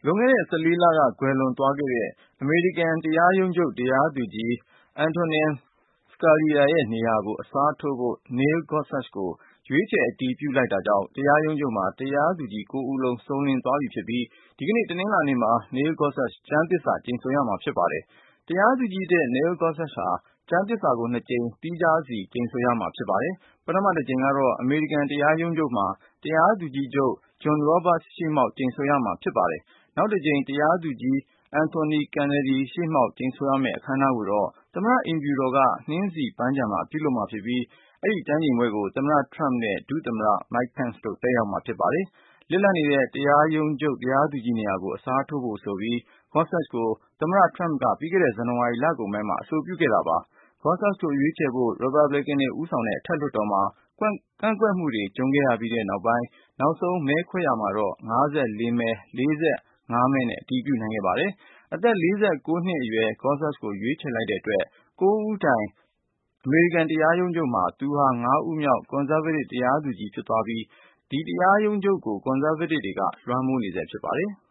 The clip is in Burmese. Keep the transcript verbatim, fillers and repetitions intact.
လွန်ခဲ့တဲ့ ၁၄ လက ကွယ်လွန်သွားခဲ့တဲ့ အမေရိကန်တရားရုံးချုပ် တရားသူကြီး Antonin Scalia ရဲ့နေရာကို အစားထိုးဖို့ Neil Gorsuch ကို ရွေးချယ် အတည်ပြုလိုက်တာကြောင့် တရားရုံးချုပ်မှာ တရားသူကြီး ၉ ဦးလုံး စုံလင်သွားပြီဖြစ်ပြီး ဒီကနေ့ တနင်္လာနေ့မှာ Neil Gorsuch ကျမ်းသစ္စာ ကျိန်ဆိုရမှာဖြစ်ပါတယ်။ တရားသူကြီးသစ် Neil Gorsuch ဟာ ကျမ်းသစ္စာကို နှစ်ကြိမ် သီးခြားစီ ကျိန်ဆိုရမှာဖြစ်ပါတယ်။ ပထမတကြိမ်ကတော့ အမေရိကန်တရားရုံးချုပ်မှာ တရားသူကြီးချုပ် John Roberts ရှေ့မှောက် ကျိန်ဆိုရမှာဖြစ်ပါတယ်။ နောက်တကြိမ် တရားသူကြီး Anthony Kennedy ရှေ့မှောက် ကျိန်ဆိုရမယ့် အခမ်းအနားကိုတော့ သမ္မတအိမ်ဖြူတော်က နှင်းဆီပန်းခြံမှာ ပြုလုပ်မှာဖြစ်ပြီး အဲဒီကျမ်းကျိန်ပွဲကို သမ္မတ Trump နဲ့ ဒုသမ္မတ Mike Pence တို့ တက်ရောက်မှာဖြစ်ပါတယ်။ လစ်လပ်နေတဲ့ တရားရုံးချုပ် တရားသူကြီးနေရာကို အစားထိုးဖို့ဆိုပြီး Gorsuch ကို သမ္မတ Trump က ပြီးခဲ့တဲ့ ဇန်နဝါရီလကုန်ပိုင်းမှာ အဆိုပြုခဲ့တာပါ။ Gorsuch ကို ရွေးချယ်ဖို့ ရီပတ်ဘလစ်ကန်တွေ ဦးဆောင်တဲ့ အထက်လွှတ်တော်မှာ ကန့်ကွက်မှုတွေ ကြုံခဲ့ရပြီးနောက်ပိုင်း နောက်ဆုံး မဲခွဲရာမှာတော့ ၅၄ မဲ ၄၅ မဲနဲ့ အတည်ပြုနိုင်ခဲ့ပါတယ်။ အသက် ၄၉ နှစ်အရွယ် Gorsuch ကို ရွေးချယ်လိုက်တဲ့အတွက် ၉ ဦးတိုင် အမေရိကန်တရားရုံးချုပ်မှာ သူဟာ ငါးဦးမြောက် ကွန်ဆာဗေးတစ် တရားသူကြီးဖြစ်သွားပြီး ဒီတရားရုံးချုပ်ကို ကွန်ဆာဗေးတစ်တွေက လွှမ်းမိုးနေဆဲဖြစ်ပါတယ်။